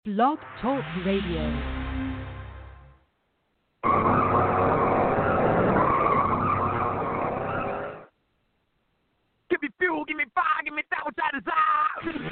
Blog Talk Radio. Give me fuel, give me fire, give me that which I desire.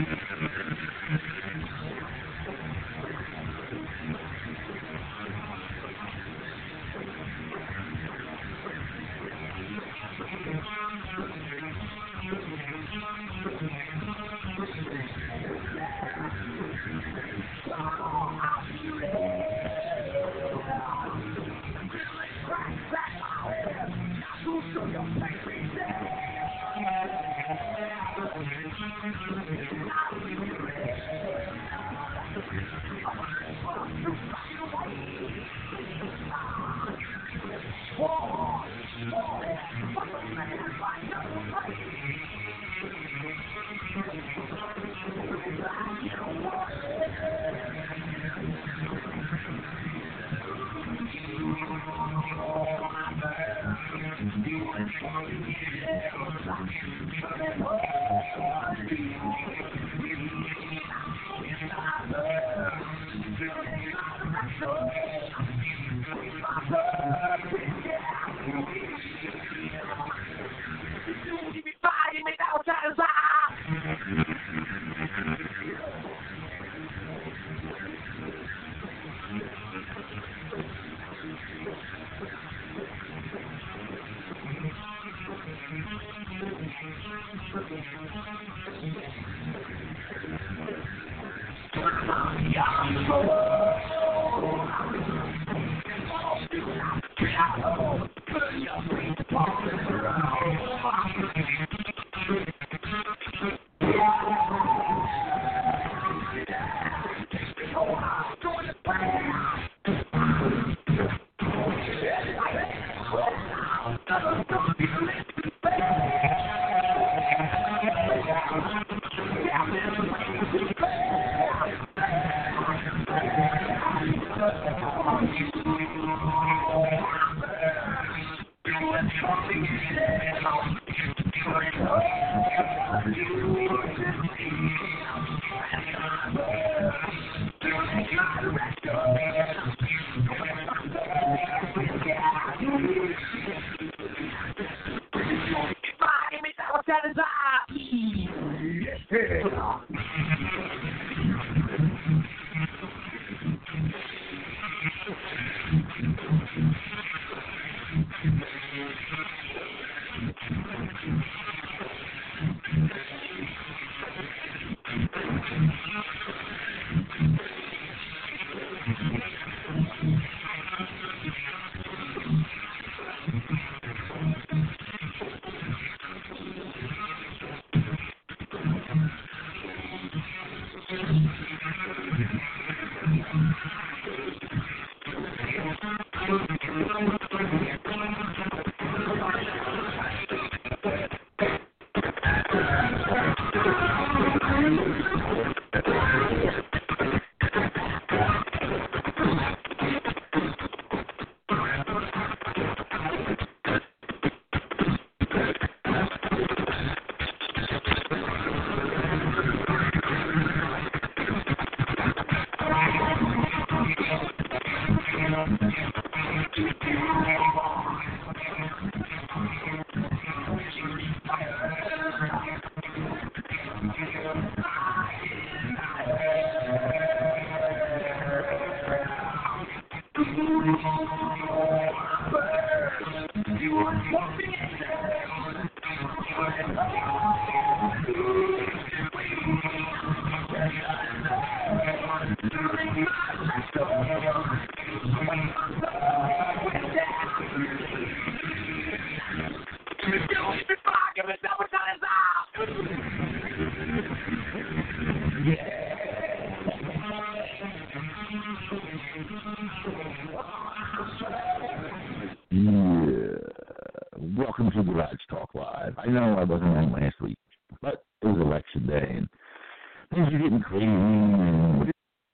Welcome to Garage Talk Live. I know I wasn't on last week, but it was election day, and things are getting crazy, and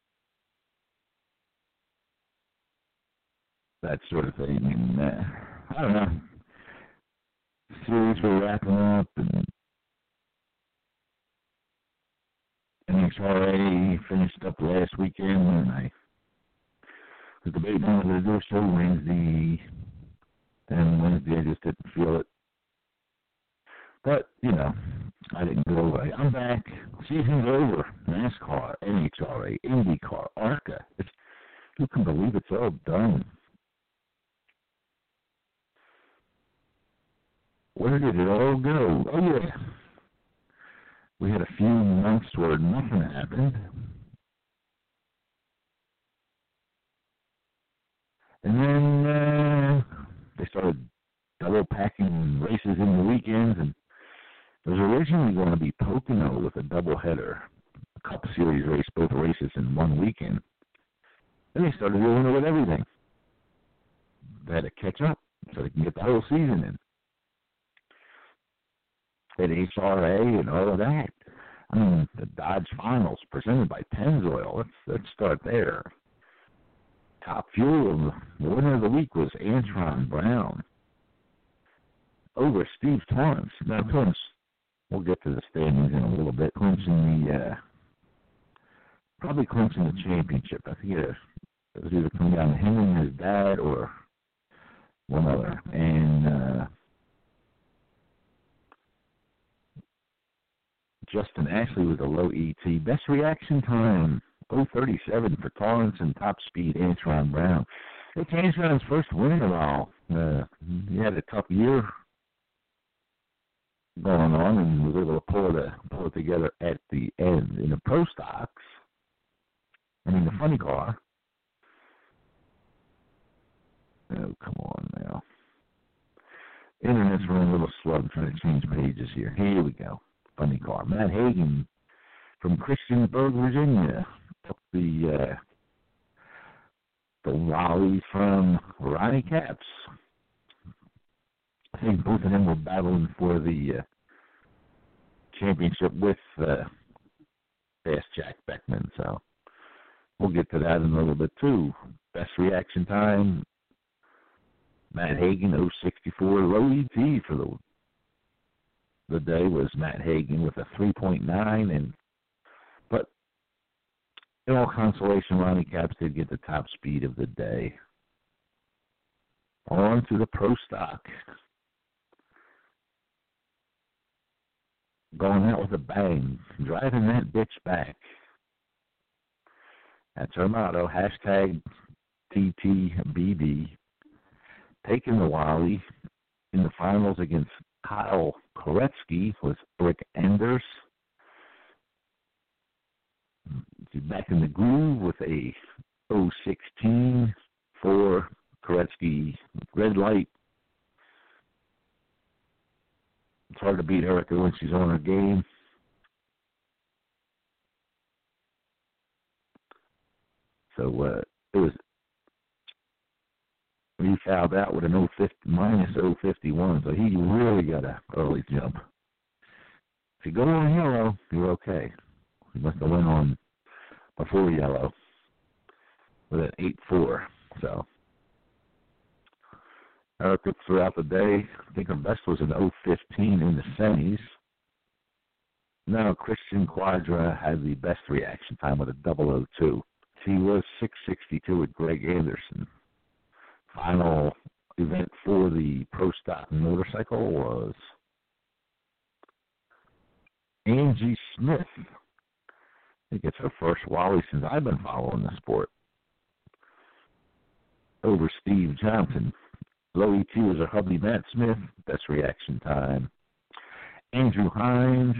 that sort of thing. And I don't know. Series were wrapping up, and NHRA finished up last weekend, and I was debating on whether to do a show Wednesday, and Wednesday I just didn't feel it. But, I didn't go away. I'm back. Season's over. NASCAR, NHRA, IndyCar, ARCA. Who can believe it's all done? Where did it all go? Oh, yeah. We had a few months where nothing happened. And then they started double packing races in the weekends, and it was originally going to be Pocono with a doubleheader, a Cup Series race, both races in one weekend. Then they started doing it with everything. They had to catch up so they can get the whole season in. At HRA and all of that. I mean, the Dodge Finals presented by Pennzoil. Let's start there. Top Fuel, the winner of the week was Antron Brown over Steve Torrence. Now, Torrence, we'll get to the standings in a little bit, probably clinching the championship. I think it was either coming down to him and his dad or one other. And Justin Ashley was a low ET. Best reaction time, 0:37 for Torrance, and top speed, Antron Brown. It's Antron's first win in a while. He had a tough year going on and was able to pull it together at the end. In the pro stocks, the funny car. Oh, come on now. Internet's running a little slow. I'm trying to change pages here. Here we go. Funny car. Matt Hagan from Christiansburg, Virginia, took the Wally from Ronnie Capps. I think both of them were battling for the championship with Fast Jack Beckman, so we'll get to that in a little bit too. Best reaction time, Matt Hagan, 0:64. Low ET for the day was Matt Hagan with a 3.9, but in all consolation, Ronnie Capps did get the top speed of the day. On to the pro stock. Going out with a bang, driving that bitch back. That's our motto, #TTBB. Taking the Wally in the finals against Kyle Koretsky with Rick Enders. Back in the groove with a 0:16 for Koretsky. Red light. It's hard to beat Erica when she's on her game. So it was. He fouled out with an minus 0.51, so he really got an early jump. If you go on yellow, you're okay. He must have went on before yellow with an 8.4. So Erica throughout the day, I think her best was an 0.15 in the semis. Now Christian Quadra had the best reaction time with a 0.002. He was 6.62 with Greg Anderson. Final event for the Pro Stock motorcycle was Angie Smith. I think it's her first Wally since I've been following the sport. Over Steve Johnson. Low ET was a hubby Matt Smith. Best reaction time. Andrew Hines.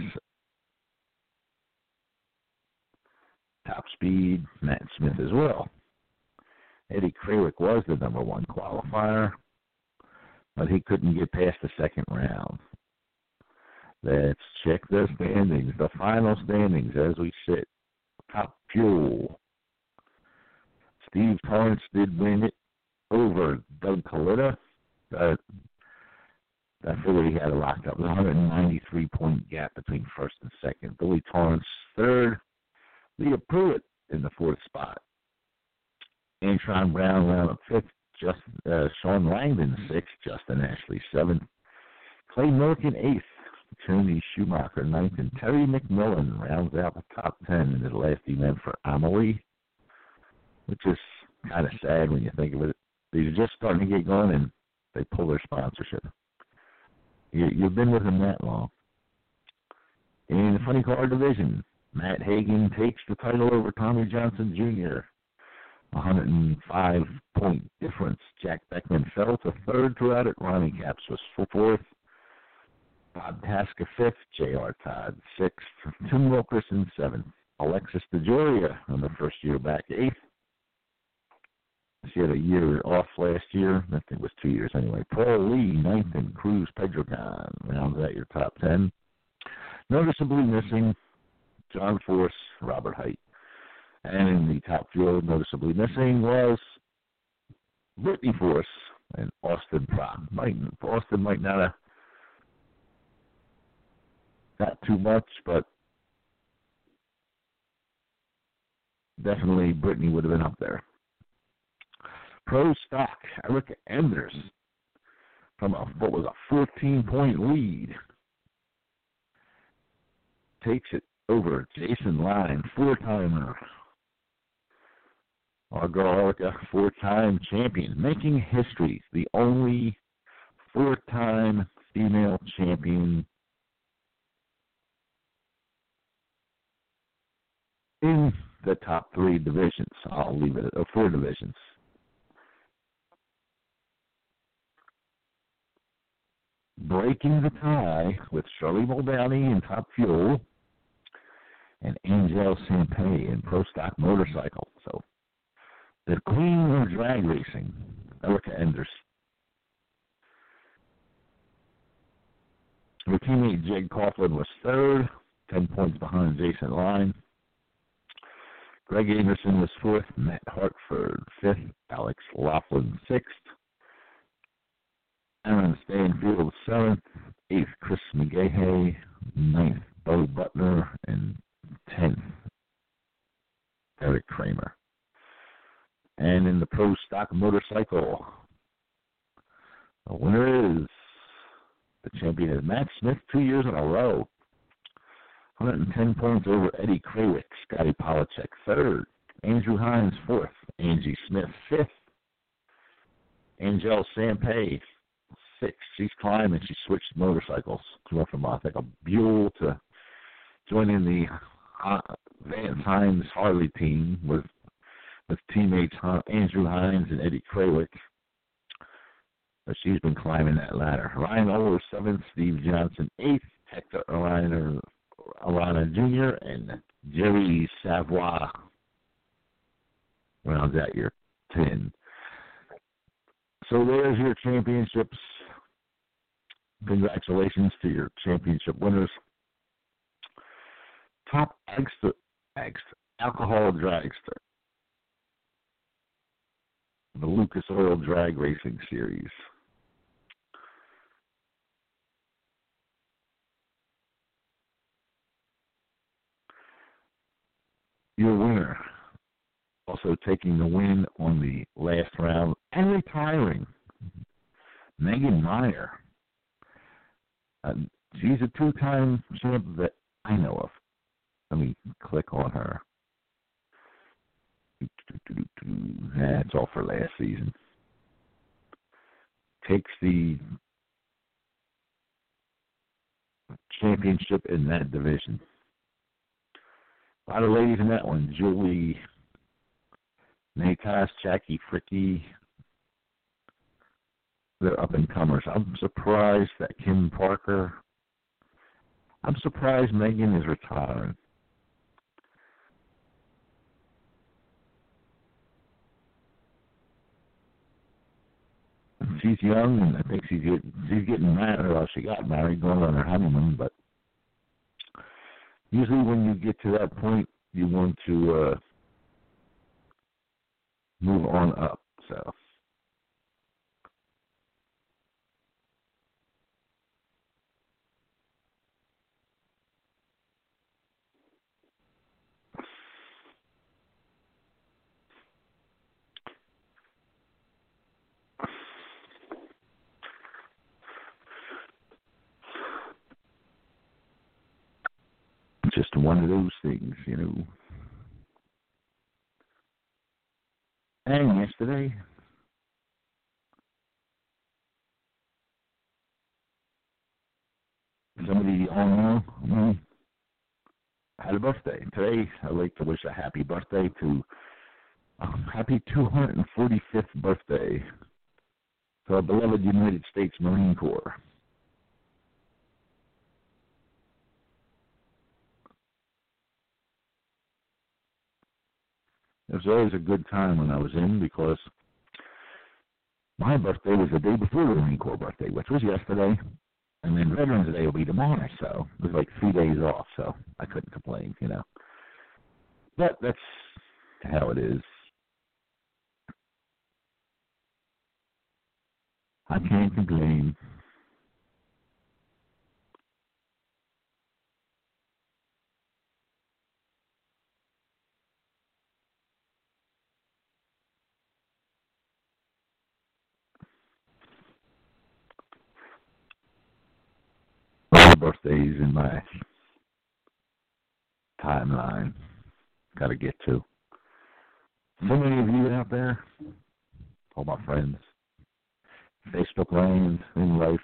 Top speed, Matt Smith as well. Eddie Krawick was the number one qualifier, but he couldn't get past the second round. Let's check the standings, the final standings as we sit. Top Fuel. Steve Torrance did win it over Doug Coletta. I figured he had it locked up. 193-point gap between first and second. Billy Torrance third. Leah Pruitt in the fourth spot. Antron Brown round up fifth. Sean Langdon sixth. Justin Ashley seventh. Clay Milliken eighth. Tony Schumacher, 9th, and Terry McMillan rounds out the top 10 in the last event for Amelie, which is kind of sad when you think of it. These are just starting to get going, and they pull their sponsorship. You've been with them that long. In the funny car division, Matt Hagan takes the title over Tommy Johnson Jr. 105-point difference. Jack Beckman fell to third throughout it. Ronnie Capps was fourth. Bob Tasker fifth. J.R. Todd sixth. Tim Wilkerson seventh. Alexis DeJoria on the first year back eighth. She had a year off last year. I think it was 2 years anyway. Paul Lee ninth, and Cruz Pedregon rounds out your top 10. Noticeably missing John Force, Robert Height. And in the top field, noticeably missing was Brittany Force and Austin Propp. Austin might not have got too much, but definitely Brittany would have been up there. Pro Stock, Erica Enders from what was a 14-point lead takes it over Jason Line, four-timer. Our girl Erica, four-time champion, making history, the only four-time female champion in the top three divisions. I'll leave it at 4 divisions. Breaking the tie with Shirley Muldowney in Top Fuel and Angel Sampay in Pro Stock Motorcycle. So the queen of drag racing, Erica Enders. Her teammate Jake Coughlin was third, 10 points behind Jason Line. Greg Anderson was fourth, Matt Hartford fifth, Alex Laughlin sixth, Aaron Stanfield seventh, eighth Chris McGahey, ninth Bo Butler, and 10th Eric Kramer. And in the Pro Stock Motorcycle, the winner is the champion is Matt Smith 2 years in a row. 110 points over Eddie Krawick, Scotty Polachek third, Andrew Hines fourth, Angie Smith fifth, Angel Sampay sixth. She's climbing. She switched motorcycles. She went from I think a Buell to joining the Vance Hines Harley team with teammates Andrew Hines and Eddie Krawick. But she's been climbing that ladder. Ryan Oler seventh, Steve Johnson eighth, Hector Arana Jr. and Jerry Savoy rounds out your 10. So there's your championships. Congratulations to your championship winners. Top alcohol dragster, the Lucas Oil Drag Racing Series. Your winner, also taking the win on the last round and retiring, Megan Meyer. She's a 2-time champ that I know of. Let me click on her. That's all for last season. Takes the championship in that division. A lot of ladies in that one. Julie Natas, Jackie Fricky. They're up-and-comers. I'm surprised that Kim Parker. I'm surprised Megan is retiring. She's young, and I think she's getting married. Well, she got married, going on her honeymoon. But usually, when you get to that point, you want to move on up. So. just one of those things, you know. And yesterday, somebody I know had a birthday. Today, I'd like to wish a happy birthday to happy 245th birthday to our beloved United States Marine Corps. It was always a good time when I was in because my birthday was the day before the Marine Corps birthday, which was yesterday, and then Veterans Day will be tomorrow, so it was like 3 days off, so I couldn't complain, you know. But that's how it is. I can't complain. All the birthdays in my timeline. Got to get to. So many of you out there, all my friends, Facebook land, in life.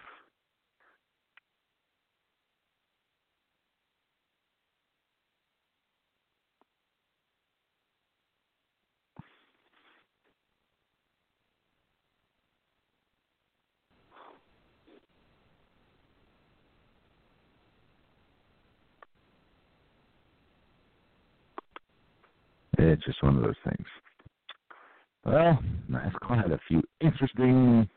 It's just one of those things. Well, NASCAR had a few interesting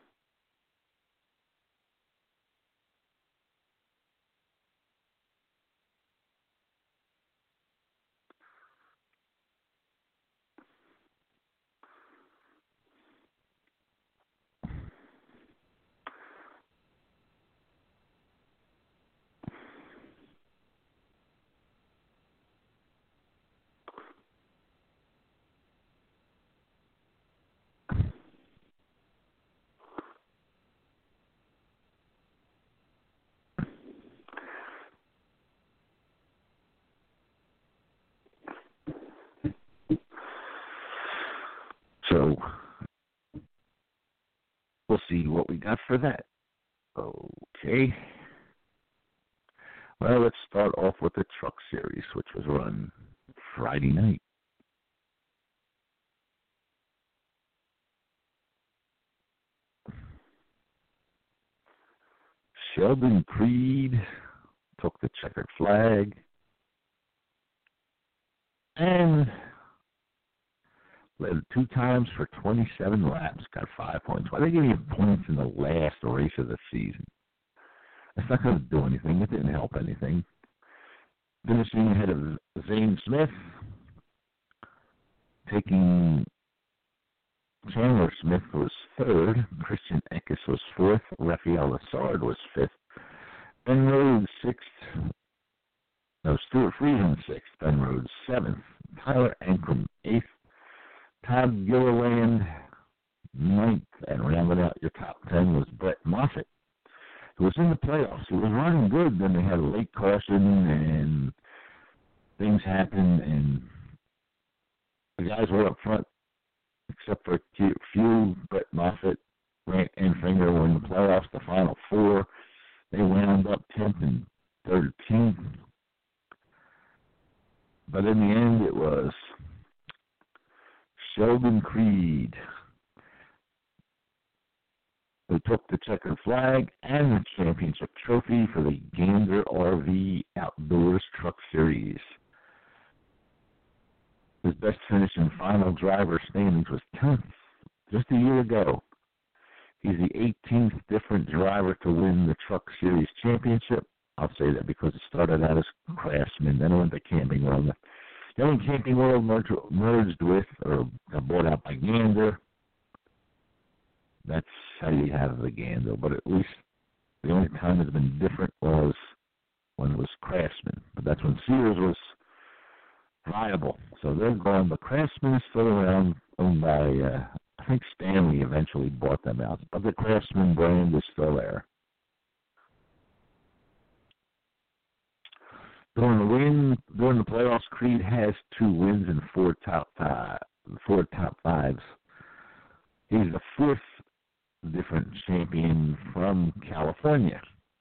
So we'll see what we got for that. Okay. Well, let's start off with the Truck Series, which was run Friday night. Sheldon Creed took the checkered flag and led 2 times for 27 laps, got 5 points. Why they give you points in the last race of the season? That's not going to do anything. It didn't help anything. Finishing ahead of Zane Smith, taking Chandler Smith was 3rd, Christian Eckes was 4th, Rafael Lessard was 5th, Ben Rhodes 6th, Stuart Friesen 6th, Ben Rhodes 7th, Tyler Ankrum 8th, Todd Gilliland 9th, and rounding out your top 10 was Brett Moffitt, who was in the playoffs. He was running good, then they had a late caution, and things happened, and the guys were up front, except for a few. Brett Moffitt, Grant Enfinger were in the playoffs, the Final 4. They wound up 10th and 13th. But in the end, it was Sheldon Creed who took the checkered flag and the championship trophy for the Gander RV Outdoors Truck Series. His best finish in final driver standings was 10th just a year ago. He's the 18th different driver to win the Truck Series championship. I'll say that because it started out as Craftsman, then it went to Camping World. Then when Camping World merged with or got bought out by Gander, that's how you have the Gander. But at least the only time it's been different was when it was Craftsman. But that's when Sears was viable. So they're gone. But Craftsman is still around, owned by, I think Stanley eventually bought them out. But the Craftsman brand is still there. During the playoffs, Creed has 2 wins and 4 top fives. He's the 4th different champion from California,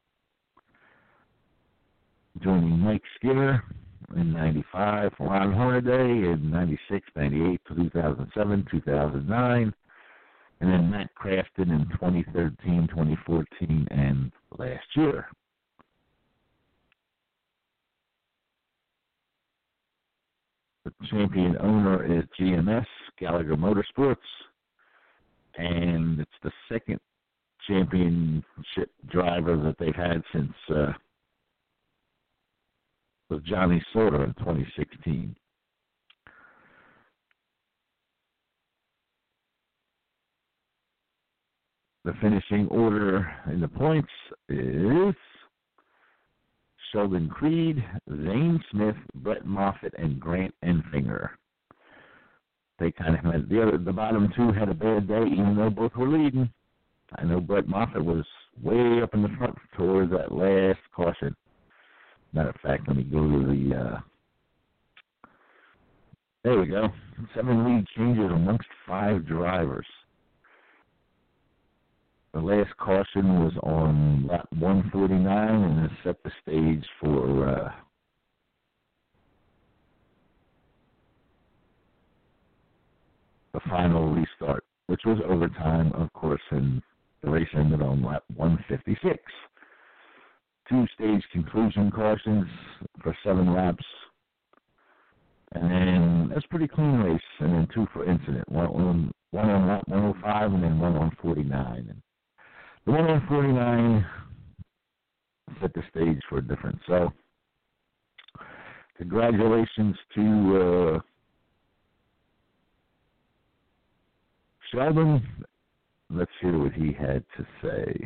joining Mike Skinner in 95, Ron Hornaday in 96, 98, 2007, 2009, and then Matt Crafton in 2013, 2014, and last year. The champion owner is GMS, Gallagher Motorsports, and it's the 2nd championship driver that they've had since was Johnny Sauter in 2016. The finishing order in the points is Sheldon Creed, Zane Smith, Brett Moffitt, and Grant Enfinger. They kind of had the bottom 2 had a bad day, even though both were leading. I know Brett Moffitt was way up in the front towards that last caution. Matter of fact, let me go to the. There we go. 7 lead changes amongst 5 drivers. The last caution was on lap 149, and it set the stage for the final restart, which was overtime, of course, and the race ended on lap 156. 2 stage conclusion cautions for 7 laps, and then that's a pretty clean race, and then 2 for incident, one on lap 105 and then one on 49. And the one on 49 set the stage for a difference. So, congratulations to Sheldon. Let's hear what he had to say.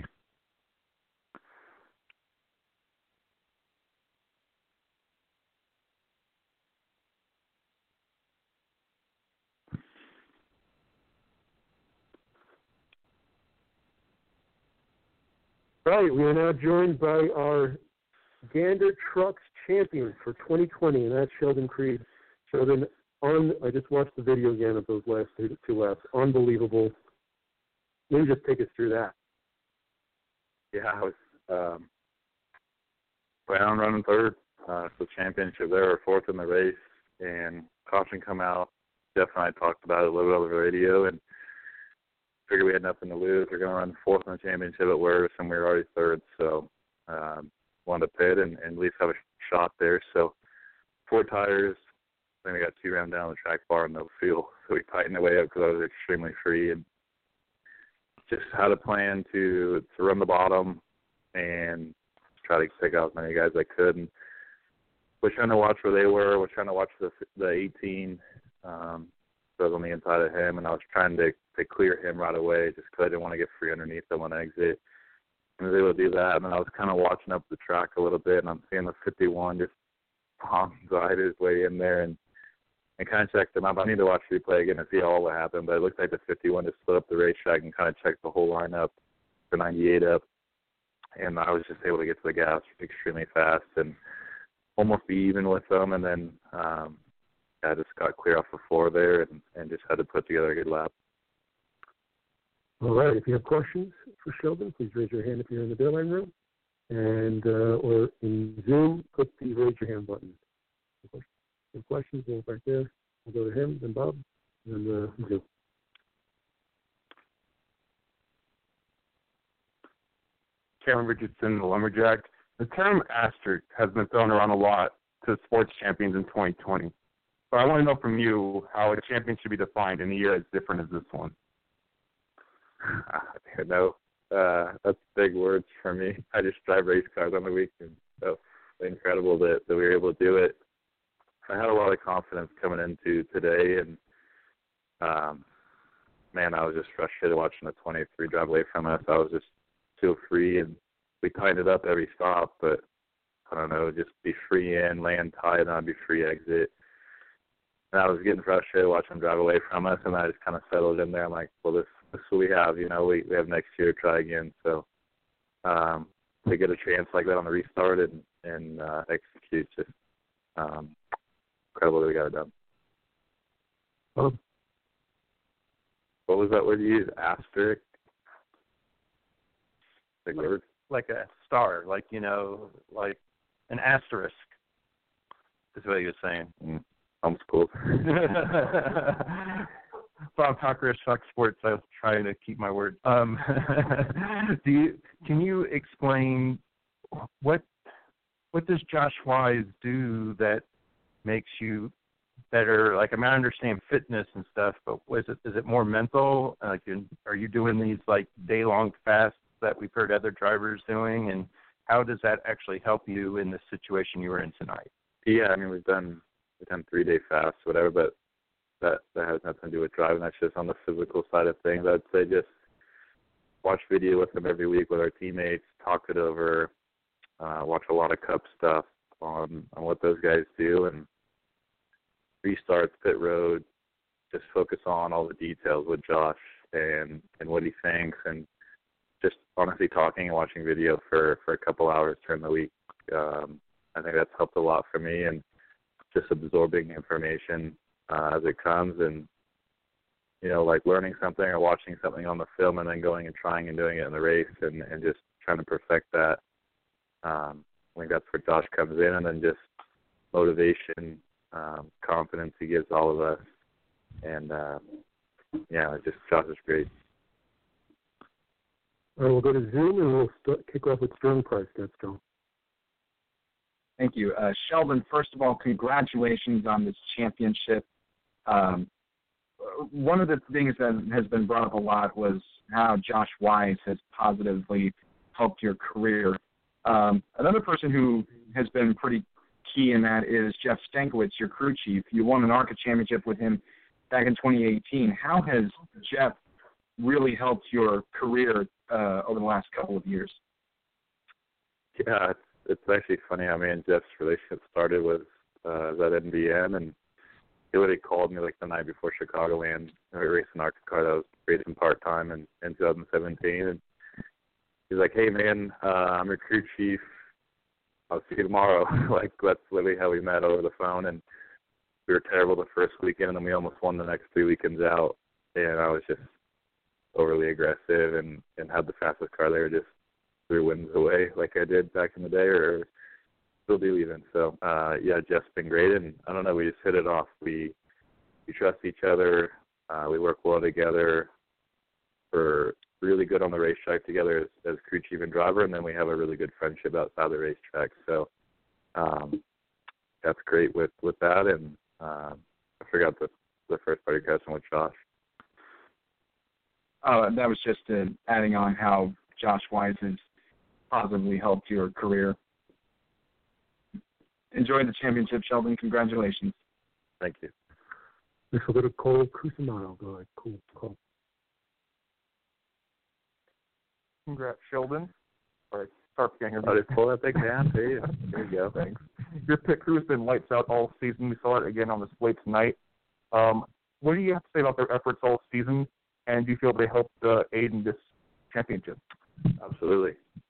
Right, we are now joined by our Gander Trucks champion for 2020, and that's Sheldon Creed. Sheldon, I just watched the video again of those last 2 laps. Unbelievable. Maybe just take us through that. Yeah, I was planning on running 3rd. For the championship there, or 4th in the race, and caution come out. Jeff and I talked about it a little bit over the radio, and figured we had nothing to lose. We're going to run 4th in the championship at Werris, and we were already 3rd, so wanted to pit and at least have a shot there. So 4 tires. Then we got 2 round down the track bar and no fuel, so we tightened the way up because I was extremely free, and just had a plan to run the bottom and try to pick out as many guys as I could. And was trying to watch where they were. Was trying to watch the 18. So I was on the inside of him, and I was trying to clear him right away just because I didn't want to get free underneath him on exit. And I was able to do that, and then I was kind of watching up the track a little bit, and I'm seeing the 51 just onside his way in there, and kind of checked him out. I need to watch the replay again to see all what happened, but it looked like the 51 just split up the racetrack and kind of checked the whole lineup, the 98 up, and I was just able to get to the gas extremely fast and almost be even with them, and then I just got clear off the floor there and just had to put together a good lap. All right. If you have questions for Sheldon, please raise your hand if you're in the Dayline room, and or in Zoom, click the raise your hand button. Any questions? Go back there. We'll go to him, then Bob, and then Zoom. Cameron Richardson, the Lumberjack. The term asterisk has been thrown around a lot to sports champions in 2020. So I want to know from you how a champion should be defined in a year as different as this one. No, that's big words for me. I just drive race cars on the weekend, so it's incredible that we were able to do it. I had a lot of confidence coming into today, and man, I was just frustrated watching the 23 drive away from us. I was just too free, and we tightened it up every stop, but I don't know, just be free in, land tight, and I'd be free exit. And I was getting frustrated watching them drive away from us, and I just kind of settled in there. I'm like, well, this is what we have, you know, we have next year to try again. So we get a chance like that on the restart and and execute. Just incredible that we got it done. What was that word you used? Asterisk? Big word? Like a star, like like an asterisk is what he was saying. Homeschooled. Bob Cockerish, Fox Sports. I was trying to keep my word. Can you explain what does Josh Wise do that makes you better? Like, I mean, I understand fitness and stuff, but is it more mental? Like, are you doing these like day-long fasts that we've heard other drivers doing, and how does that actually help you in the situation you were in tonight? Yeah, I mean, we've done 3-day fasts, whatever, but that has nothing to do with driving. That's just on the physical side of things. I'd say just watch video with them every week with our teammates, talk it over, watch a lot of Cup stuff on what those guys do, and restarts, pit road, just focus on all the details with Josh and what he thinks, and just honestly talking and watching video for a couple hours during the week. I think that's helped a lot for me, and just absorbing information as it comes, and like learning something or watching something on the film and then going and trying and doing it in the race and just trying to perfect that. I think that's where Josh comes in, and then just motivation, confidence he gives all of us, and just Josh is great. All right, we'll go to Zoom and we'll kick off with Sterling Price. That's Sterling. Thank you. Sheldon, first of all, congratulations on this championship. One of the things that has been brought up a lot was how Josh Wise has positively helped your career. Another person who has been pretty key in that is Jeff Stankiewicz, your crew chief. You won an ARCA championship with him back in 2018. How has Jeff really helped your career over the last couple of years? Yeah, it's actually funny how me and Jeff's relationship started with at NBN, and he literally called me like the night before Chicagoland. We were racing ARCA car that I was racing part-time in 2017, and he's like, "Hey man, I'm your crew chief. I'll see you tomorrow." Like, that's literally how we met over the phone, and we were terrible the first weekend, and then we almost won the next 3 weekends out, and I was just overly aggressive and had the fastest car there, just 3 wins away like I did back in the day, or still do even. So, Jeff's been great, and I don't know, we just hit it off. We trust each other. We work well together. We're really good on the racetrack together as crew chief and driver, and then we have a really good friendship outside the racetrack. So that's great with that, and I forgot the first part of your question with Josh. That was just adding on how Josh Wise has positively helped your career. Enjoy the championship, Sheldon. Congratulations. Thank you. Next we'll go to Cole Cusimano. Go ahead, Cole. Congrats, Sheldon. All right, sorry for getting Just pull that thing down. There you go. Thanks. Your pit crew has been lights out all season. We saw it again on display tonight. What do you have to say about their efforts all season, and do you feel they helped aid in this championship? Absolutely.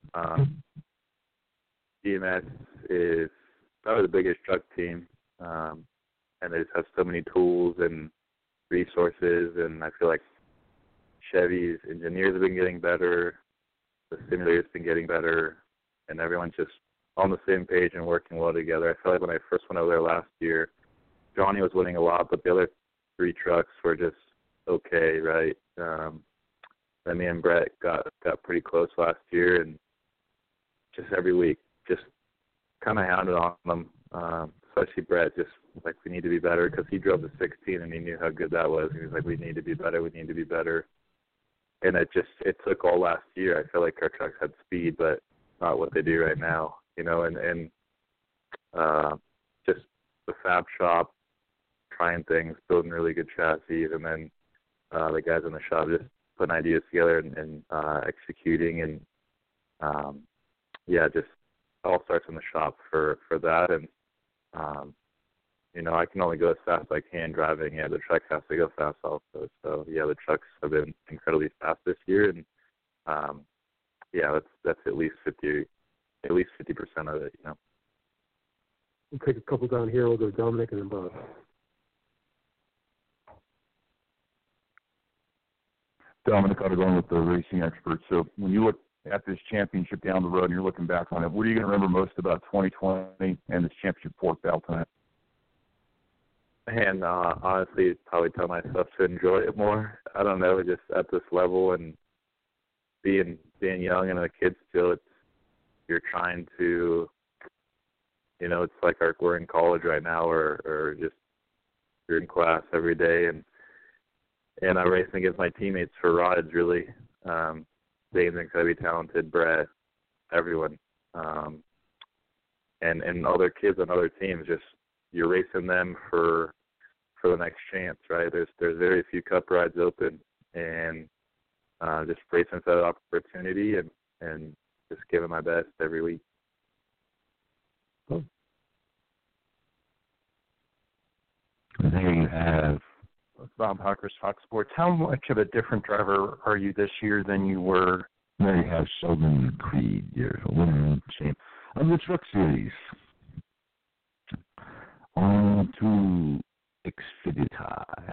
DMS is probably the biggest truck team, and they just have so many tools and resources, and I feel like Chevy's engineers have been getting better, the simulator's been getting better, and everyone's just on the same page and working well together. I feel like when I first went over there last year, Johnny was winning a lot, but the other 3 trucks were just okay, right? Then me and Brett got pretty close last year, and just every week, just kind of hounded on them, especially Brett, just like, we need to be better, because he drove the 16 and he knew how good that was. He was like, we need to be better. And it took all last year. I feel like our trucks had speed, but not what they do right now, and just the fab shop, trying things, building really good chassis, and then the guys in the shop just putting ideas together and executing, and just all starts in the shop for that. And I can only go as fast as I can driving. The truck has to go fast also. So the trucks have been incredibly fast this year, and that's at least 50% of it. We'll take a couple down here. We'll go Dominic and then Bob. Dominic, I'll go with the racing expert. So when you look at this championship down the road and you're looking back on it, what are you going to remember most about 2020 and this championship pork barrel tonight? And honestly, probably tell myself to enjoy it more. I don't know, just at this level and being young and a kid still, you're trying to, it's like we're in college right now, or just you're in class every day, and I'm racing against my teammates for rides. Really, Dane's incredibly talented, Brett, everyone, and other kids on other teams. Just you're racing them for the next chance, right? There's very few cup rides open, and just racing for that opportunity and just giving my best every week. Cool. And there you have Bob Hawkers, Fox Sports. How much of a different driver are you this year than you were? There you have Sheldon Creed, your winner champ of the Truck Series. On to Xfinity.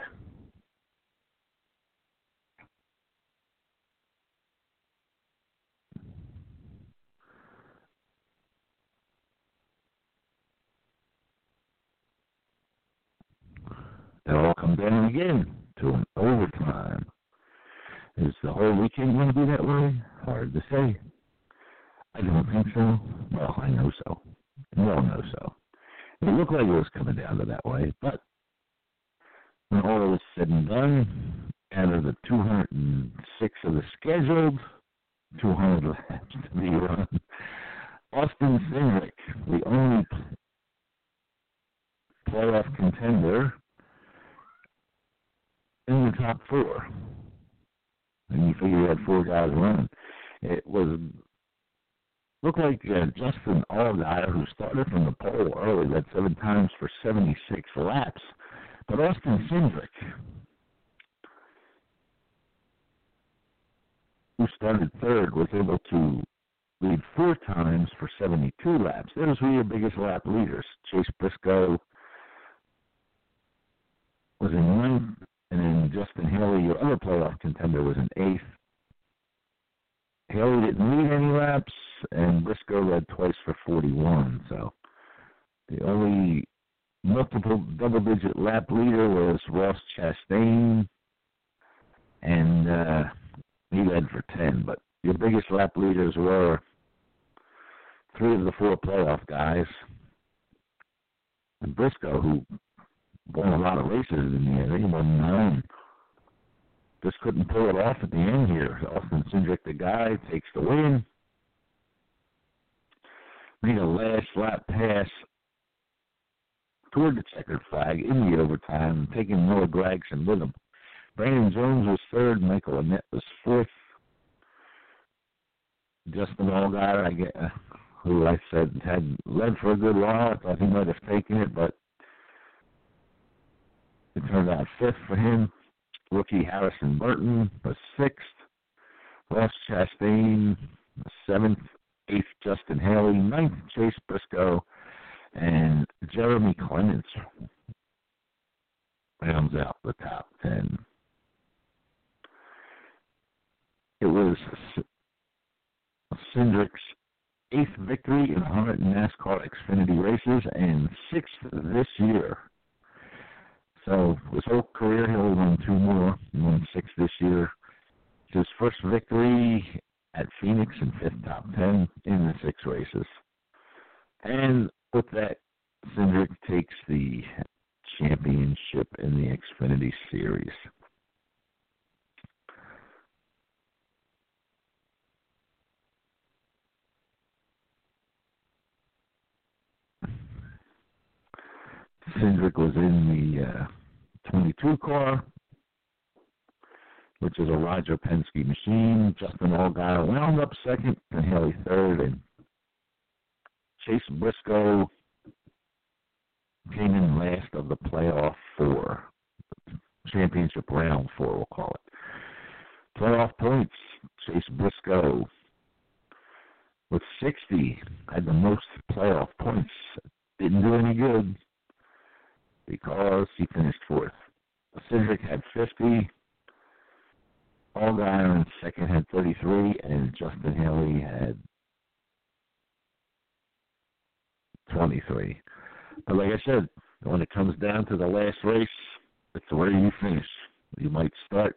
They'll all come down again to an overtime. Is the whole weekend going to be that way? Hard to say. I don't think so. Well, I know so. We all know so. It looked like it was coming down to that way, but when all was said and done, out of the 206 of the scheduled, 200 laps to be run, Austin Cindric, the only playoff contender in the top four. And you figure you had four guys running. It looked like Justin Allgaier, who started from the pole early, led 7 times for 76 laps. But Austin Cindric, who started third, was able to lead 4 times for 72 laps. Those were your biggest lap leaders. Chase Briscoe was in ninth, and then Justin Haley, your other playoff contender, was in 8th. Haley didn't lead any laps, and Briscoe led twice for 41. So the only multiple double-digit lap leader was Ross Chastain, and he led for 10. But your biggest lap leaders were 3 of the 4 playoff guys, and Briscoe, who won a lot of races in the end. He won 9. Just couldn't pull it off at the end here. Austin Cindric, the guy, takes the win. Made a last lap pass toward the checkered flag in the overtime, taking Noah Gragson with him. Brandon Jones was 3rd. Michael Annett was 4th. Justin Allgaier, who I said had led for a good while. I thought he might have taken it, but it turned out 5th for him. Rookie Harrison Burton was 6th. Ross Chastain was 7th. 8th, Justin Haley. 9th, Chase Briscoe. And Jeremy Clements rounds out the top 10. It was Cindric's 8th victory in 100 NASCAR Xfinity races and 6th this year. So his whole career, he only won 2 more. He won 6 this year. It's his first victory at Phoenix and 5th top 10 in the 6 races. And with that, Cindric takes the championship in the Xfinity Series. Cindric was in the 22 car, which is a Roger Penske machine. Justin Allgaier wound up 2nd, and Haley 3rd, and Chase Briscoe came in last of the playoff 4, championship round 4, we'll call it. Playoff points, Chase Briscoe with 60 had the most playoff points. Did didn't do any good because he finished fourth. Cindric had 50. Allgaier in second had 33, and Justin Haley had 23. But like I said, when it comes down to the last race, it's where you finish. You might start,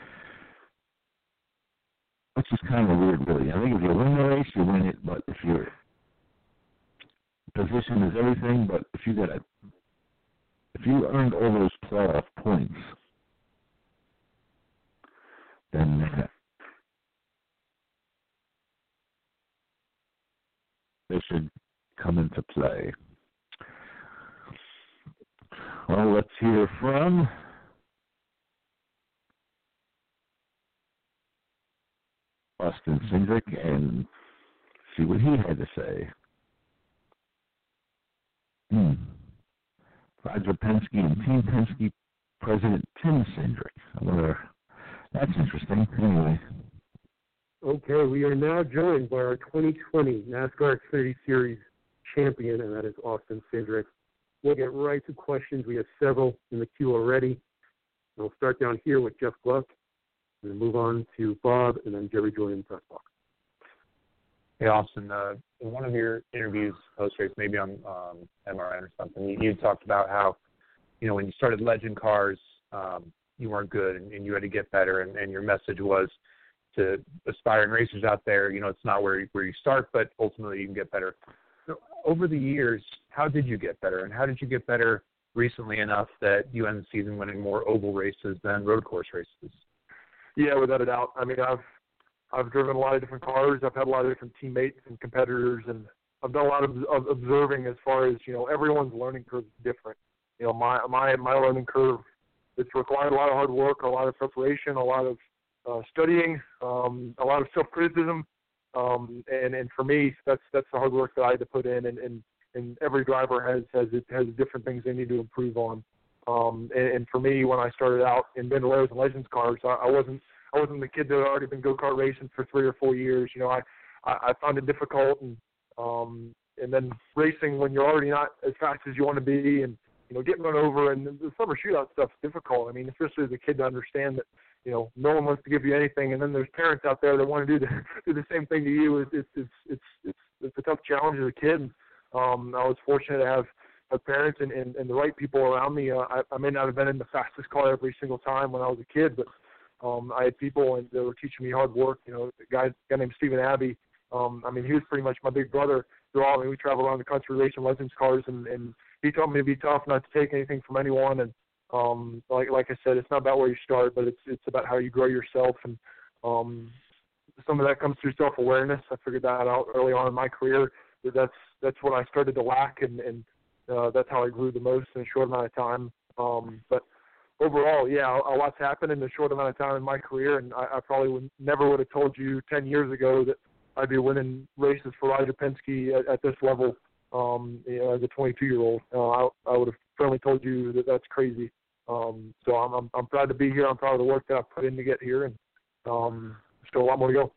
which is kind of weird, really. I think if you win the race, you win it. But if your position is everything, but if you earned all those playoff points, then they should come into play. Well, let's hear from Austin Cindric and see what he had to say. Roger Penske and Team Penske President Tim Cindric. I wonder, that's interesting. Anyway. Okay, we are now joined by our 2020 NASCAR Xfinity Series champion, and that is Austin Cindric. We'll get right to questions. We have several in the queue already. We'll start down here with Jeff Gluck, and then move on to Bob, and then Jerry Jordan press box. Hey, Austin, in one of your interviews post-race, maybe on MRN or something, you talked about how, when you started Legend Cars, you weren't good and you had to get better, and your message was to aspiring racers out there, it's not where you start, but ultimately you can get better. So over the years, how did you get better, and how did you get better recently enough that you end the season winning more oval races than road course races? Yeah, without a doubt. I mean, I've driven a lot of different cars. I've had a lot of different teammates and competitors, and I've done a lot of observing as far as, everyone's learning curve is different. My learning curve, it's required a lot of hard work, a lot of preparation, a lot of studying, a lot of self-criticism, and for me, that's the hard work that I had to put in, and every driver has different things they need to improve on. And for me, when I started out in Bandoleros and Legends cars, I wasn't the kid that had already been go-kart racing for 3 or 4 years. I found it difficult, and then racing when you're already not as fast as you want to be, and getting run over, and the summer shootout stuff's difficult. I mean, especially as a kid to understand that no one wants to give you anything, and then there's parents out there that want to do the same thing to you. It's a tough challenge as a kid. I was fortunate to have parents and the right people around me. I may not have been in the fastest car every single time when I was a kid, but I had people that were teaching me hard work. A guy named Stephen Abbey. He was pretty much my big brother through all. We traveled around the country racing Legends cars, and he taught me to be tough, not to take anything from anyone. And like I said, it's not about where you start, but it's about how you grow yourself. And some of that comes through self-awareness. I figured that out early on in my career. That's what I started to lack, and that's how I grew the most in a short amount of time. But overall, yeah, a lot's happened in a short amount of time in my career, and I probably never would have told you 10 years ago that I'd be winning races for Roger Penske at this level as a 22-year-old. I would have firmly told you that that's crazy. So I'm proud to be here. I'm proud of the work that I've put in to get here, and still a lot more to go.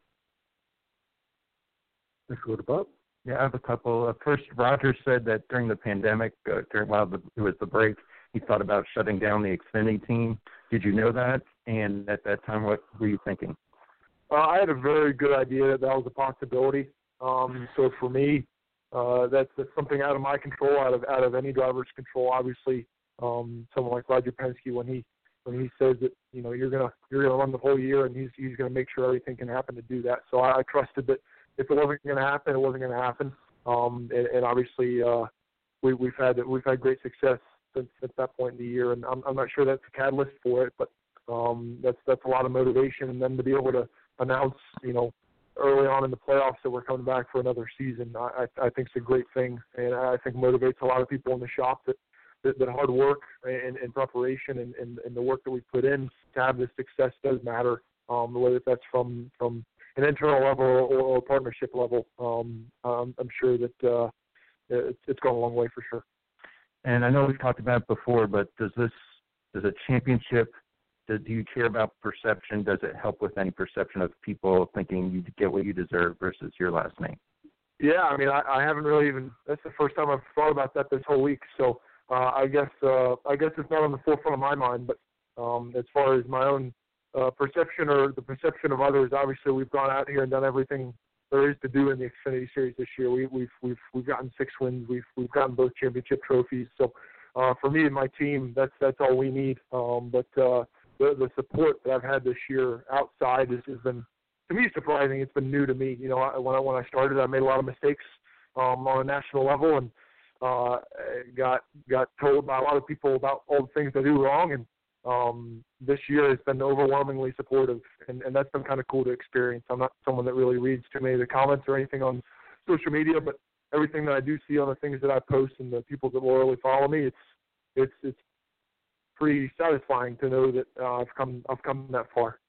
Let's go to Bob. Yeah, I have a couple. First, Roger said that during the pandemic, while it was the break, he thought about shutting down the Xfinity team. Did you know that? And at that time, what were you thinking? I had a very good idea that was a possibility. So for me, that's something out of my control, out of any driver's control. Obviously, someone like Roger Penske, when he says that you're gonna run the whole year, and he's gonna make sure everything can happen to do that. So I trusted that if it wasn't going to happen, it wasn't going to happen. And obviously, we've had great success since that point in the year, and I'm not sure that's a catalyst for it, but that's a lot of motivation. And then to be able to announce, early on in the playoffs that we're coming back for another season, I think it's a great thing, and I think motivates a lot of people in the shop that hard work and preparation and the work that we put in to have this success does matter, whether that's from an internal level or a partnership level. I'm sure that it's gone a long way for sure. And I know we've talked about it before, but does a championship, do you care about perception? Does it help with any perception of people thinking you get what you deserve versus your last name? Yeah, I mean, I haven't really even. That's the first time I've thought about that this whole week. So I guess it's not on the forefront of my mind. But as far as my own perception or the perception of others, obviously we've gone out here and done everything there is to do in the Xfinity Series this year. We've gotten 6 wins. We've gotten both championship trophies. So for me and my team, that's all we need. But the support that I've had this year outside has been, to me, surprising. It's been new to me. You know, when I started, I made a lot of mistakes on a national level, and got told by a lot of people about all the things I do wrong. And this year has been overwhelmingly supportive, and that's been kind of cool to experience. I'm not someone that really reads too many of the comments or anything on social media, but everything that I do see on the things that I post and the people that loyally follow me, it's pretty satisfying to know that I've come that far.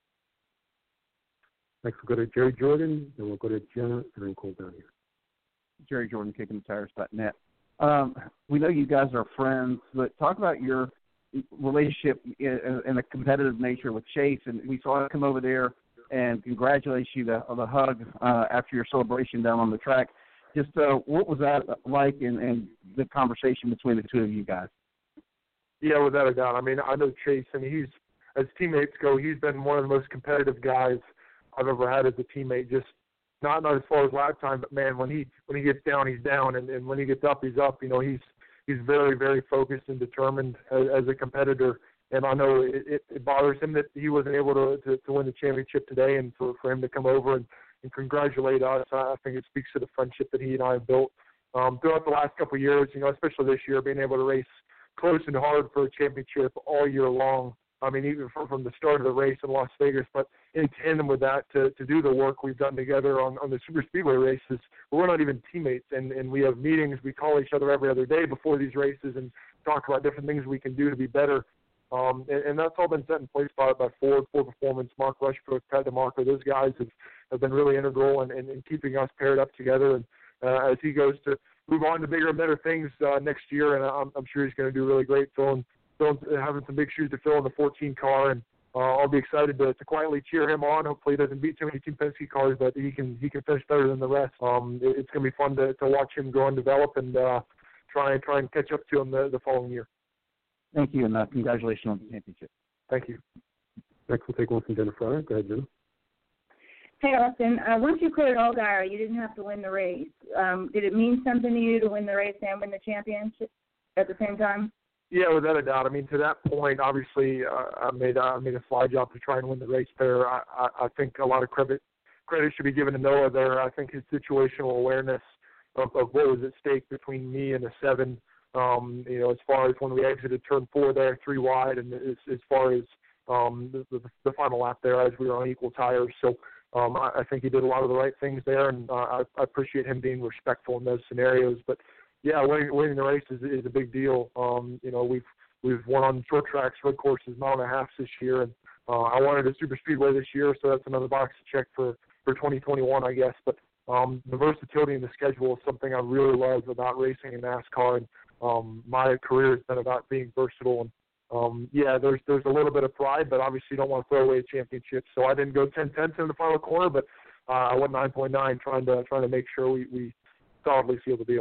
Next, we'll go to Jerry Jordan, then we'll go to Jenna, and then Cole down here. Jerry Jordan, KickingTheTires.net. We know you guys are friends, but talk about your relationship and the competitive nature with Chase. And we saw him come over there and congratulate you on the hug after your celebration down on the track. Just what was that like and the conversation between the two of you guys? Yeah, without a doubt. I mean, I know Chase, and as teammates go, he's been one of the most competitive guys I've ever had as a teammate. Just not as far as lap time, but man, when he gets down, he's down, and when he gets up, he's up. You know, he's very, very focused and determined as a competitor. And I know it bothers him that he wasn't able to win the championship today, and for him to come over and congratulate us, I think it speaks to the friendship that he and I have built throughout the last couple of years. You know, especially this year, being able to race close and hard for a championship all year long. I mean, even from the start of the race in Las Vegas, but in tandem with that, to do the work we've done together on the super speedway races, we're not even teammates, and we have meetings. We call each other every other day before these races and talk about different things we can do to be better. And that's all been set in place by Ford Performance, Mark Rushbrook, Pat DeMarco. Those guys have been really integral in keeping us paired up together. And as he goes to move on to bigger and better things next year, and I'm sure he's going to do really great, having some big shoes to fill in the 14 car, and I'll be excited to quietly cheer him on. Hopefully he doesn't beat too many Team Penske cars, but he can finish better than the rest. It's going to be fun to watch him grow and develop, and try and catch up to him the following year. Thank you, and congratulations on the championship. Thank you. Next, we'll take one from Jenna Fryer. Go ahead, Jenna. Hey, Austin. Once you cleared Allgaier, you didn't have to win the race. Did it mean something to you to win the race and win the championship at the same time? Yeah, without a doubt. I mean, to that point, obviously, I made a fly job to try and win the race there. I think a lot of credit should be given to Noah there. I think his situational awareness of what was at stake between me and the 7, you know, as far as when we exited turn 4 there, 3 wide, and as far as the final lap there as we were on equal tires. So I think he did a lot of the right things there, and I appreciate him being respectful in those scenarios. But yeah, winning the race is a big deal. You know, we've won on short tracks, road courses, mile and a half this year, and I wanted a super speedway this year, so that's another box to check for 2021, I guess. But the versatility in the schedule is something I really love about racing in NASCAR, and my career has been about being versatile. And yeah, there's a little bit of pride, but obviously you don't want to throw away a championship. So I didn't go 10-10 in the final corner, but I went 9.9, trying to make sure we solidly seal the deal.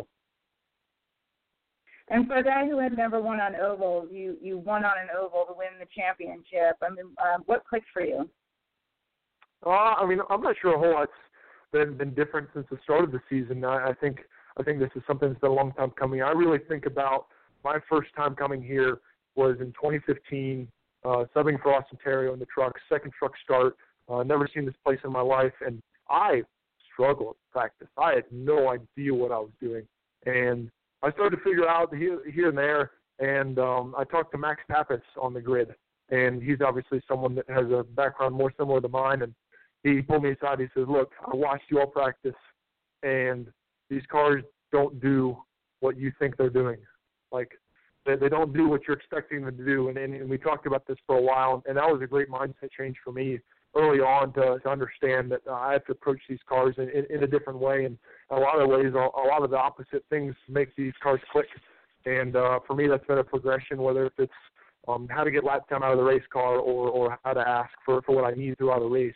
And for a guy who had never won on ovals, you won on an oval to win the championship. I mean, what clicked for you? I mean, I'm not sure a whole lot's been different since the start of the season. I think this is something that's been a long time coming. I really think about my first time coming here was in 2015, subbing for Austin Terrio in the truck, second truck start. Never seen this place in my life, and I struggled in practice. I had no idea what I was doing, and I started to figure out here and there, and I talked to Max Pappas on the grid, and he's obviously someone that has a background more similar to mine, and he pulled me aside. He says, look, I watched you all practice, and these cars don't do what you think they're doing. Like, they don't do what you're expecting them to do, and we talked about this for a while, and that was a great mindset change for me early on to understand that I have to approach these cars in a different way, and in a lot of ways, a lot of the opposite things make these cars click. And for me, that's been a progression, whether it's how to get lap time out of the race car or how to ask for what I need throughout a race.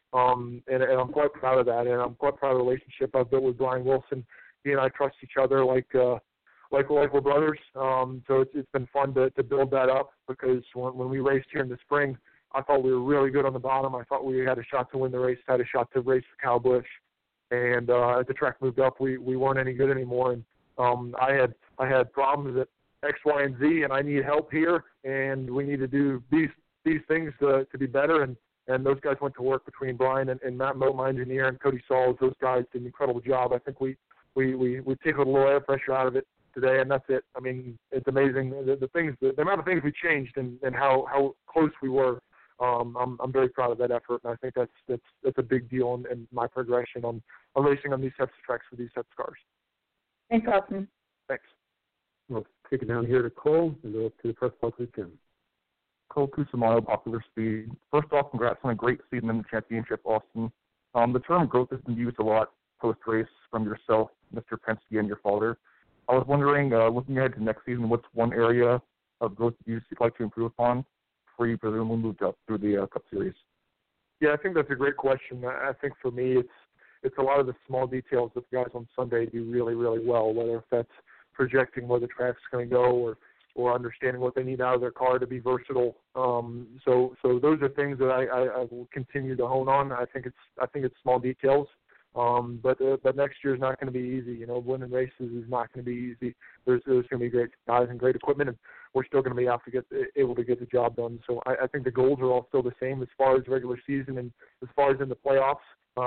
And I'm quite proud of that, and I'm quite proud of the relationship I've built with Brian Wilson. He and I trust each other like we're brothers. So it's been fun to build that up, because when we raced here in the spring, I thought we were really good on the bottom. I thought we had a shot to win the race, had a shot to race for Kyle Busch. And as the track moved up, we weren't any good anymore. And I had problems at X, Y, and Z, and I need help here, and we need to do these things to be better. And those guys went to work between Brian and Matt Moat, my engineer, and Cody Sauls. Those guys did an incredible job. I think we take a little air pressure out of it today, and that's it. I mean, it's amazing the amount of things we changed and how close we were. I'm very proud of that effort, and I think that's a big deal in my progression on racing on these types of tracks with these types of cars. Thanks, Austin. Thanks. We'll kick it down here to Cole and go up to the press box with Tim. Cole Cusimano, Popular Speed. First off, congrats on a great season in the championship, Austin. The term growth has been used a lot post-race from yourself, Mr. Penske, and your father. I was wondering, looking ahead to next season, what's one area of growth you'd like to improve upon before you presumably moved up through the Cup Series? Yeah, I think that's a great question. I think for me, it's a lot of the small details that the guys on Sunday do really, really well, whether if that's projecting where the track's going to go or understanding what they need out of their car to be versatile. So those are things that I will continue to hone on. I think it's small details. But next year is not going to be easy. You know, winning races is not going to be easy. There's going to be great guys and great equipment, and we're still going to be able to get the job done. So I think the goals are all still the same as far as regular season and as far as in the playoffs.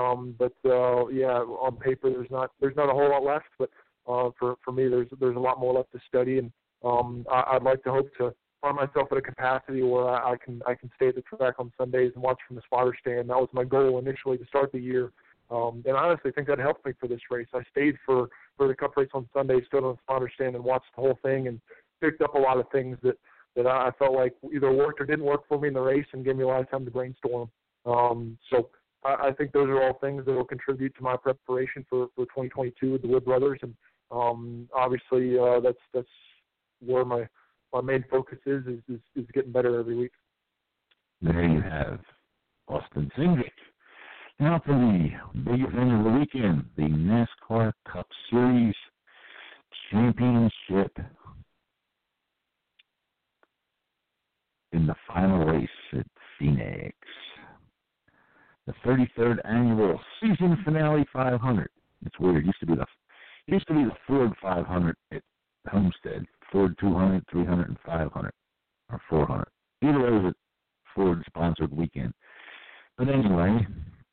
Yeah, on paper there's not a whole lot left, but for me there's a lot more left to study, and I'd like to hope to find myself at a capacity where I can stay at the track on Sundays and watch from the spotter stand. That was my goal initially to start the year. And I honestly think that helped me for this race. I stayed for the Cup race on Sunday, stood on the spotter stand and watched the whole thing, and picked up a lot of things that I felt like either worked or didn't work for me in the race, and gave me a lot of time to brainstorm. So I think those are all things that will contribute to my preparation for 2022 with the Wood Brothers. And obviously that's where my main focus is getting better every week. There you have Austin Cindric. Now for the big event of the weekend, the NASCAR Cup Series Championship. In the final race at Phoenix, the 33rd annual season finale 500. It's weird. It used to be the Ford 500 at Homestead. Ford 200, 300, and 500, or 400. Either way was a Ford-sponsored weekend. But anyway,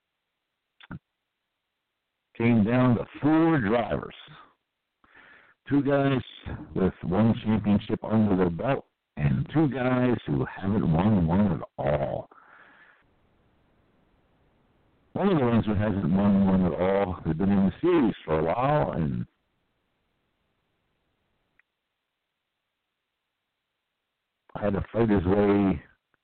came down to 4 drivers. 2 guys with 1 championship under their belt, and 2 guys who haven't won one at all. One of the ones who hasn't won one at all has been in the series for a while, and had to fight his way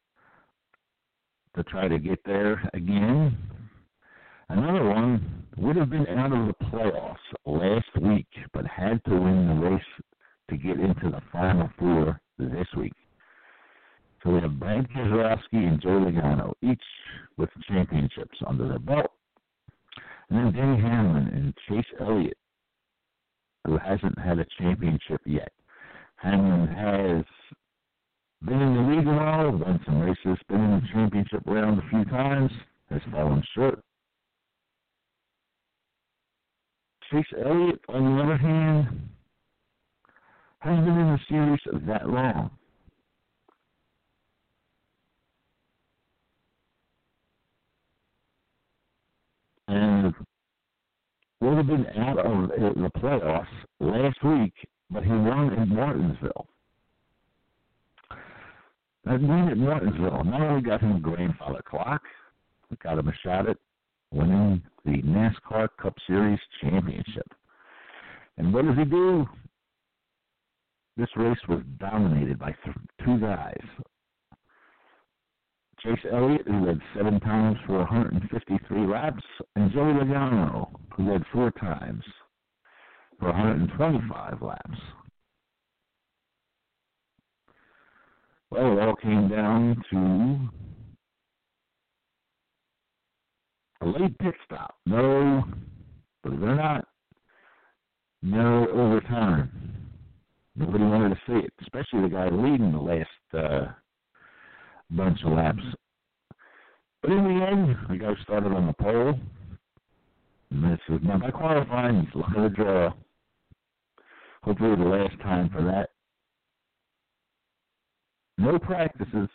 to try to get there again. Another one would have been out of the playoffs last week, but had to win the race to get into the Final Four this week. So we have Brad Keselowski and Joey Logano, each with championships under their belt. And then Denny Hamlin and Chase Elliott, who hasn't had a championship yet. Hamlin has been in the league a while, won some races, been in the championship round a few times, has fallen short. Chase Elliott, on the other hand, hasn't been in the series that long. And would have been out of the playoffs last week, but he won in Martinsville. That win at Martinsville not only got him a grandfather clock, but got him a shot at winning the NASCAR Cup Series championship. And what does he do? This race was dominated by 2 guys. Chase Elliott, who led 7 times for 153 laps, and Joey Logano, who led 4 times for 125 laps. Well, it all came down to a late pit stop. No, believe it or not, no overtime. Nobody wanted to see it, especially the guy leading the last bunch of laps. But in the end, the guy started on the pole. And this is not by qualifying, it's luck of the draw. Hopefully the last time for that. No practices.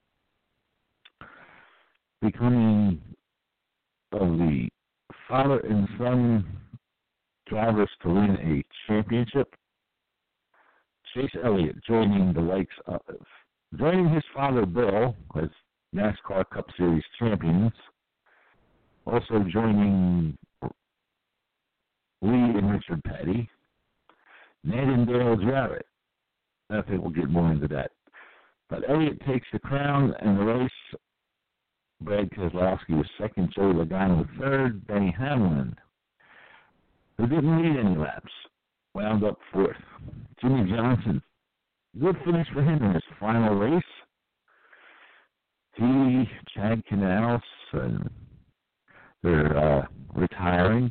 Becoming of the father and son drivers to win a championship. Chase Elliott joining his father Bill as NASCAR Cup Series champions. Also joining Lee and Richard Petty, Ned and Dale Jarrett. I think we'll get more into that. But Elliott takes the crown and the race. Brad Keselowski was second, Joey Logano was third, Denny Hamlin, who didn't lead any laps, wound up fourth. Jimmy Johnson, good finish for him in his final race. He, Chad Canals, they're retiring.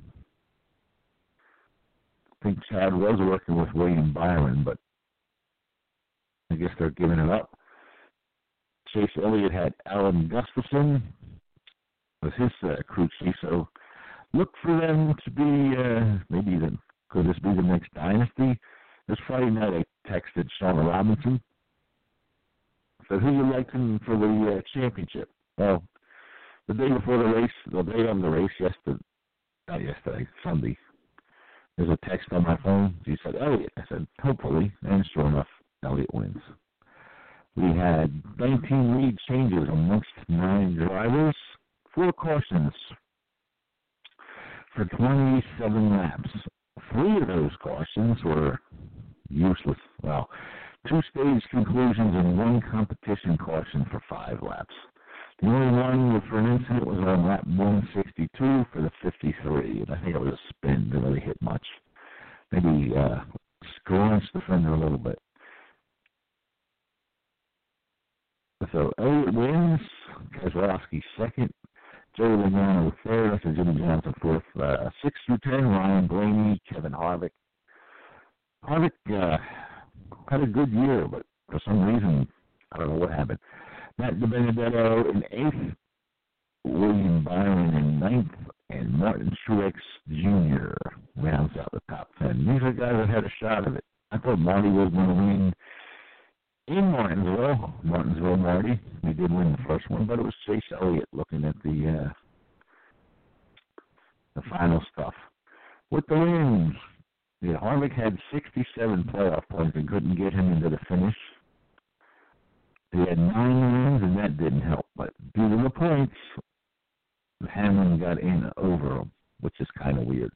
I think Chad was working with William Byron, but I guess they're giving it up. Chase Elliott had Alan Gustafson with his crew chief, so look for them to be could this be the next dynasty? This Friday night I texted Shauna Robinson. Said, who you like him for the championship? Well, the day before the race, the day of the race, Sunday, there's a text on my phone. She said, Elliott. I said, hopefully. And sure enough, Elliott wins. We had 19 lead changes amongst 9 drivers, 4 cautions for 27 laps. 3 of those cautions were useless. Well, 2 stage conclusions and 1 competition caution for 5 laps. The only one for an incident was on lap 162 for the 53, and I think it was a spin. Didn't really hit much. Maybe scrunched the fender a little bit. So Elliott wins, Keselowski second, Joey Logano third, after Jimmy Johnson fourth, 6 through 10, Ryan Blaney, Kevin Harvick. Harvick had a good year, but for some reason, I don't know what happened. Matt DiBenedetto in 8th, William Byron in 9th, and Martin Truex Jr. rounds out the top 10. These are guys that had a shot at it. I thought Marty was going to win in Martinsville, Marty. He did win the first one, but it was Chase Elliott looking at the final stuff. With the wins, Harvick had 67 playoff points and couldn't get him into the finish. He had 9 wins, and that didn't help. But due to the points, Hamlin got in over him, which is kind of weird.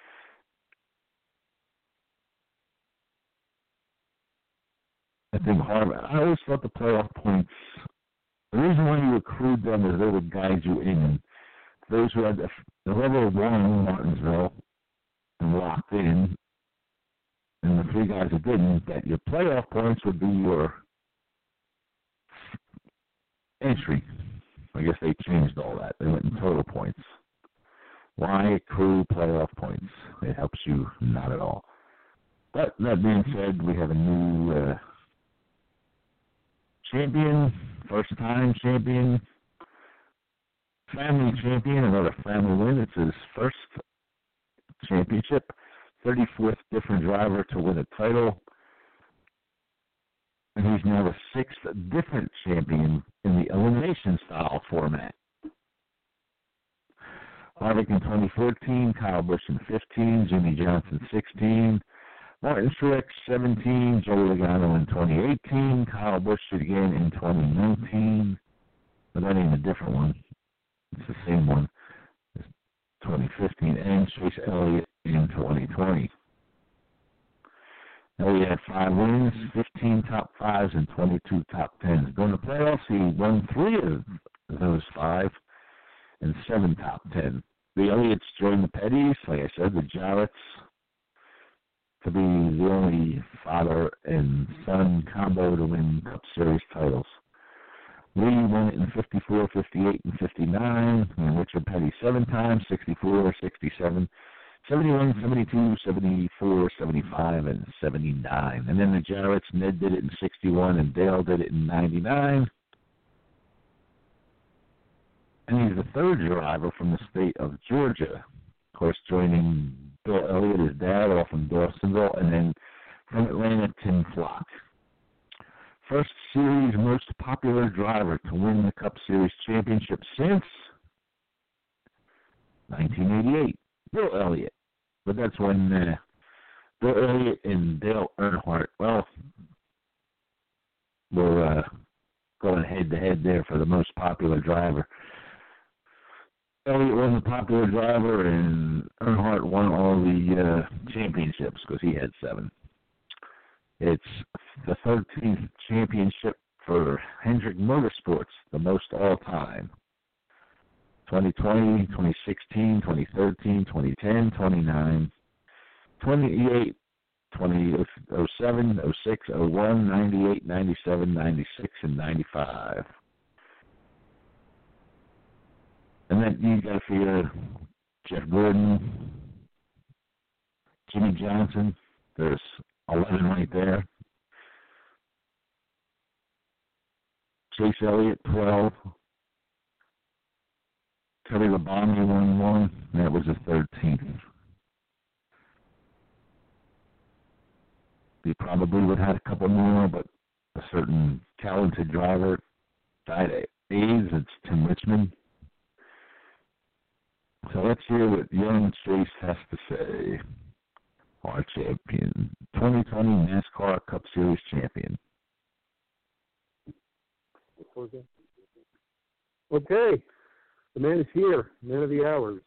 I think I always thought the playoff points, the reason why you accrued them is they would guide you in. Those who had whoever won Martinsville and locked in, and the 3 guys that didn't, that your playoff points would be your entry. I guess they changed all that. They went in total points. Why accrue playoff points? It helps you not at all. But that being said, we have a new champion, first-time champion, family champion, another family win. It's his first championship, 34th different driver to win a title, and he's now the 6th different champion in the elimination-style format. Harvick in 2014, Kyle Busch in 15, Jimmy Johnson 16, Martin Truex 17, Joey Logano in 2018, Kyle Busch again in 2019, but that ain't a different one. It's the same one. It's 2015, and Chase Elliott in 2020. Elliott had 5 wins, 15 top 5s, and 22 top 10s. During the playoffs, he won 3 of those 5 and 7 top 10. The Elliott's joined the Pettys, like I said, the Jarretts, to be the only father and son combo to win Cup Series titles. Lee won it in 54, 58, and 59. And Richard Petty 7 times, 64, 67, 71, 72, 74, 75, and 79. And then the Jarretts, Ned did it in 61, and Dale did it in 99. And he's the third driver from the state of Georgia. Of course, joining Bill Elliott, his dad, all from Dawsonville, and then from Atlanta, Tim Flock. First series most popular driver to win the Cup Series championship since 1988, Bill Elliott. But that's when Bill Elliott and Dale Earnhardt, were going head-to-head there for the most popular driver. Elliott was a popular driver, and Earnhardt won all the championships because he had 7. It's the 13th championship for Hendrick Motorsports, the most all-time. 2020, 2016, 2013, 2010, 29, 28, 2007, 06, 01, 98, 97, 96, and 95. And then you got to figure Jeff Gordon, Jimmy Johnson. There's 11 right there. Chase Elliott, 12. Terry Labonte won 1. That was his 13th. He probably would have had a couple more, but a certain talented driver died at AIDS. It's Tim Richmond. So let's hear what young Chase has to say. Our champion, 2020 NASCAR Cup Series champion. Okay, the man is here, man of the hours.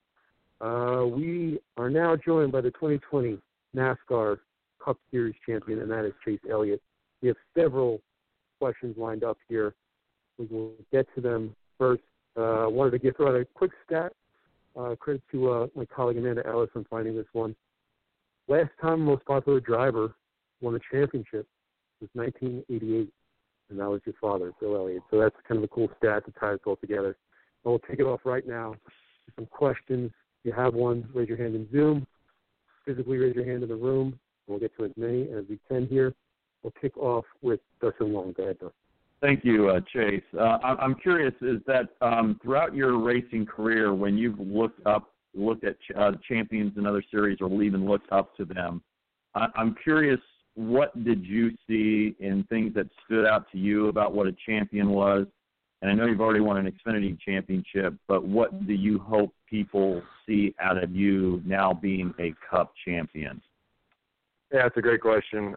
We are now joined by the 2020 NASCAR Cup Series champion, and that is Chase Elliott. We have several questions lined up here. We will get to them first. I wanted to give out a quick stat. Credit to my colleague Amanda Ellis on finding this one. Last time the most popular driver won a championship was 1988, and that was your father, Bill Elliott. So that's kind of a cool stat to tie it all together. And we'll kick it off right now. Some questions. If you have one, raise your hand in Zoom. Physically raise your hand in the room. We'll get to as many as we can here. We'll kick off with Dustin Long. Go ahead, Dustin. Thank you, Chase. I'm curious, is that throughout your racing career, when you've looked at champions in other series or even looked up to them, I'm curious, what did you see in things that stood out to you about what a champion was? And I know you've already won an Xfinity championship, but what do you hope people see out of you now being a Cup champion? Yeah, it's a great question.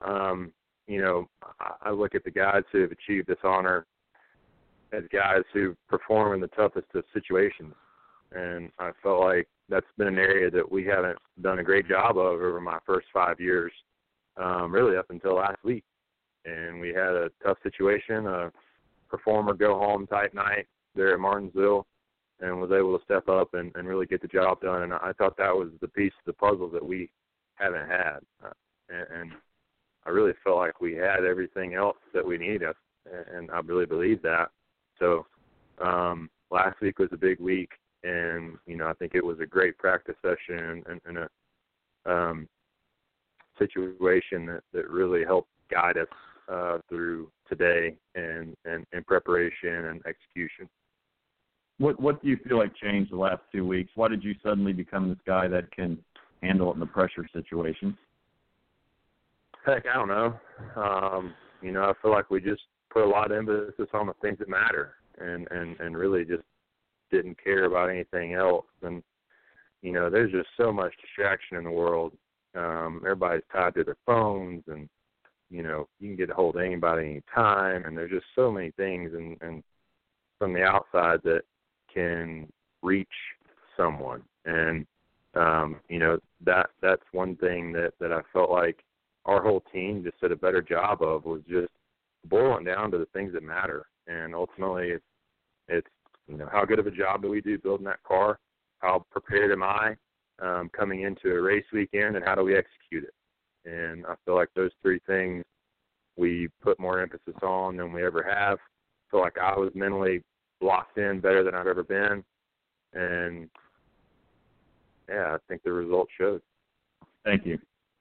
I look at the guys who have achieved this honor as guys who perform in the toughest of situations. And I felt like that's been an area that we haven't done a great job of over my first 5 years, really up until last week. And we had a tough situation, a performer go-home type night there at Martinsville, and was able to step up and really get the job done. And I thought that was the piece of the puzzle that we haven't had. And I really felt like we had everything else that we needed, and I really believe that. So last week was a big week, and, I think it was a great practice session and a situation that really helped guide us through today and in preparation and execution. What do you feel like changed the last 2 weeks? Why did you suddenly become this guy that can handle it in the pressure situations? Heck, I don't know. I feel like we just put a lot of emphasis on the things that matter and really just didn't care about anything else. And, there's just so much distraction in the world. Everybody's tied to their phones and, you can get a hold of anybody anytime. And there's just so many things and from the outside that can reach someone. And, that's one thing that I felt like our whole team just did a better job of, was just boiling down to the things that matter. And ultimately it's how good of a job do we do building that car? How prepared am I coming into a race weekend, and how do we execute it? And I feel like those three things we put more emphasis on than we ever have. feel like I was mentally locked in better than I've ever been. And, yeah, I think the results showed. Thank you.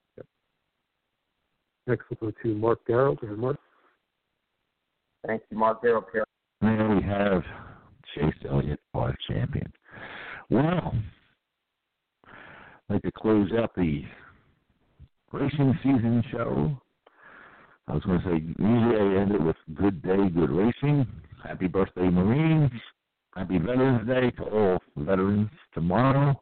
Next, we'll go to Mark Darrow. Go ahead, Mark. Thank you, Mark Darrow. There we have Chase Elliott, our champion. Well, I'd like to close out the racing season show. I was going to say, usually I end it with good day, good racing. Happy birthday, Marines. Happy Veterans Day to all veterans tomorrow.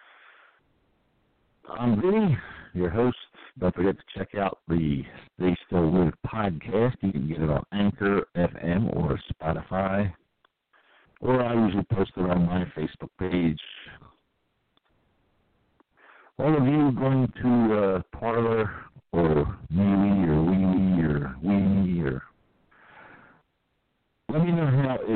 I'm Vinny, your host. Don't forget to check out the They Still Live podcast. You can get it on Anchor FM or Spotify. Or I usually post it on my Facebook page. All of you going to Parler or MeWe or WeWe or WeMe or let me know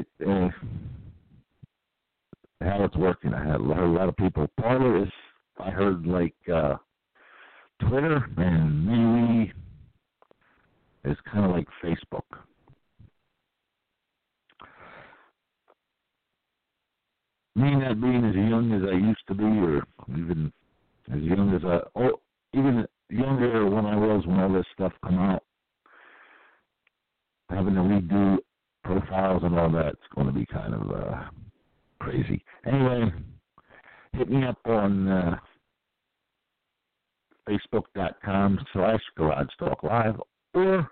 how it's working. I heard a lot of people. Parler is, I heard, like Twitter, and MeWe is kind of like Facebook. Me not being as young as I used to be, or even as young as even younger when I was when all this stuff come out, having to redo profiles and all that, it's going to be kind of crazy. Anyway, hit me up on Facebook.com/Garage Talk Live, or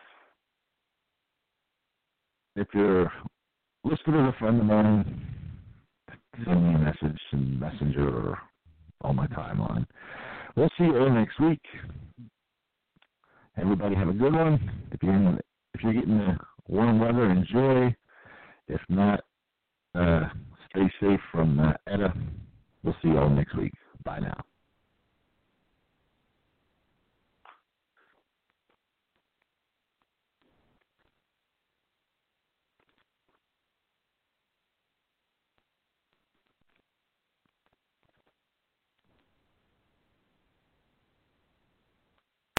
if you're listed as a friend of mine, send me a message in Messenger or on my timeline. We'll see you all next week. Everybody have a good one. If you're getting the warm weather, enjoy. If not, stay safe from Etta. We'll see you all next week. Bye now.